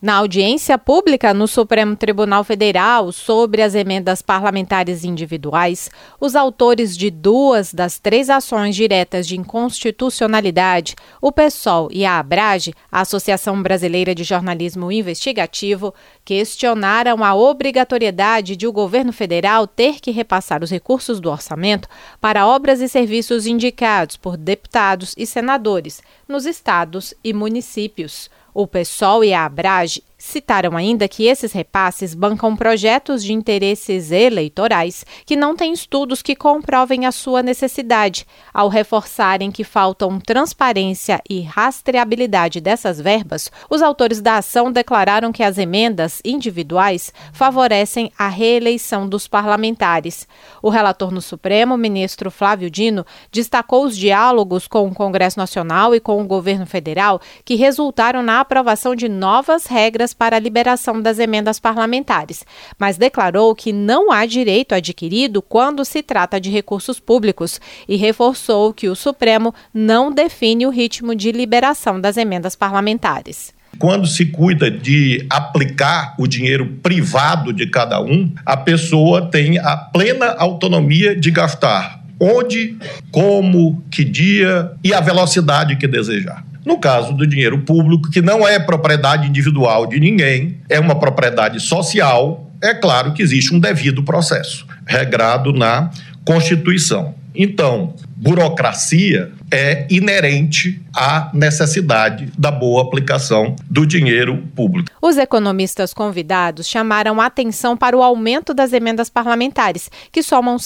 Na audiência pública no Supremo Tribunal Federal sobre as emendas parlamentares individuais, os autores de 2 das 3 ações diretas de inconstitucionalidade, o PSOL e a ABRAGE, a Associação Brasileira de Jornalismo Investigativo, questionaram a obrigatoriedade de o governo federal ter que repassar os recursos do orçamento para obras e serviços indicados por deputados e senadores nos estados e municípios. O PSOL e a ABRAGE citaram ainda que esses repasses bancam projetos de interesses eleitorais que não têm estudos que comprovem a sua necessidade, ao reforçarem que faltam transparência e rastreabilidade dessas verbas. Os autores da ação declararam que as emendas individuais favorecem a reeleição dos parlamentares. O relator no Supremo, ministro Flávio Dino, destacou os diálogos com o Congresso Nacional e com o governo federal que resultaram na aprovação de novas regras para a liberação das emendas parlamentares, mas declarou que não há direito adquirido quando se trata de recursos públicos e reforçou que o Supremo não define o ritmo de liberação das emendas parlamentares. Quando se cuida de aplicar o dinheiro privado de cada um, a pessoa tem a plena autonomia de gastar onde, como, que dia e a velocidade que desejar. No caso do dinheiro público, que não é propriedade individual de ninguém, é uma propriedade social, é claro que existe um devido processo, regrado na Constituição. Então, burocracia é inerente à necessidade da boa aplicação do dinheiro público. Os economistas convidados chamaram a atenção para o aumento das emendas parlamentares, que somam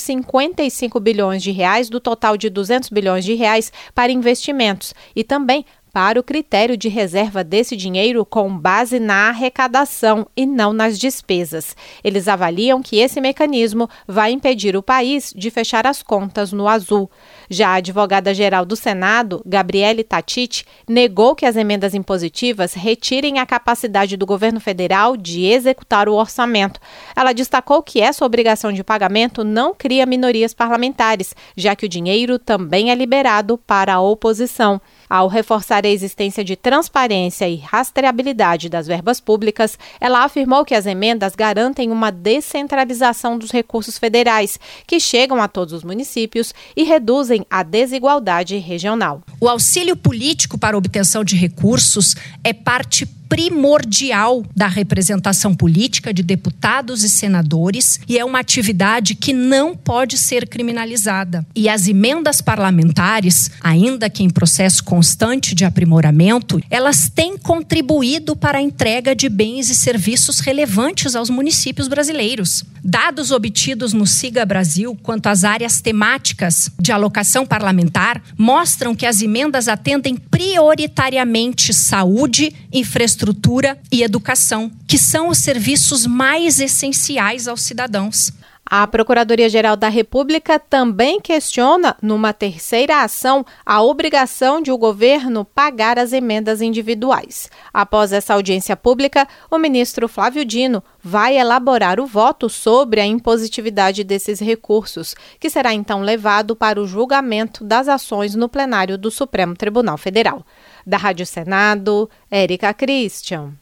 55 bilhões de reais do total de 200 bilhões de reais para investimentos e também para o critério de reserva desse dinheiro com base na arrecadação e não nas despesas. Eles avaliam que esse mecanismo vai impedir o país de fechar as contas no azul. Já a advogada-geral do Senado, Gabriele Tatiti, negou que as emendas impositivas retirem a capacidade do governo federal de executar o orçamento. Ela destacou que essa obrigação de pagamento não cria minorias parlamentares, já que o dinheiro também é liberado para a oposição. Ao reforçar a existência de transparência e rastreabilidade das verbas públicas, ela afirmou que as emendas garantem uma descentralização dos recursos federais, que chegam a todos os municípios e reduzem a desigualdade regional. O auxílio político para obtenção de recursos é parte primordial da representação política de deputados e senadores e é uma atividade que não pode ser criminalizada. E as emendas parlamentares, ainda que em processo constante de aprimoramento, elas têm contribuído para a entrega de bens e serviços relevantes aos municípios brasileiros. Dados obtidos no Siga Brasil quanto às áreas temáticas de alocação parlamentar mostram que as emendas atendem prioritariamente saúde, infraestrutura e educação, que são os serviços mais essenciais aos cidadãos. A Procuradoria-Geral da República também questiona, numa terceira ação, a obrigação de o governo pagar as emendas individuais. Após essa audiência pública, o ministro Flávio Dino vai elaborar o voto sobre a impositividade desses recursos, que será então levado para o julgamento das ações no plenário do Supremo Tribunal Federal. Da Rádio Senado, Érica Christian.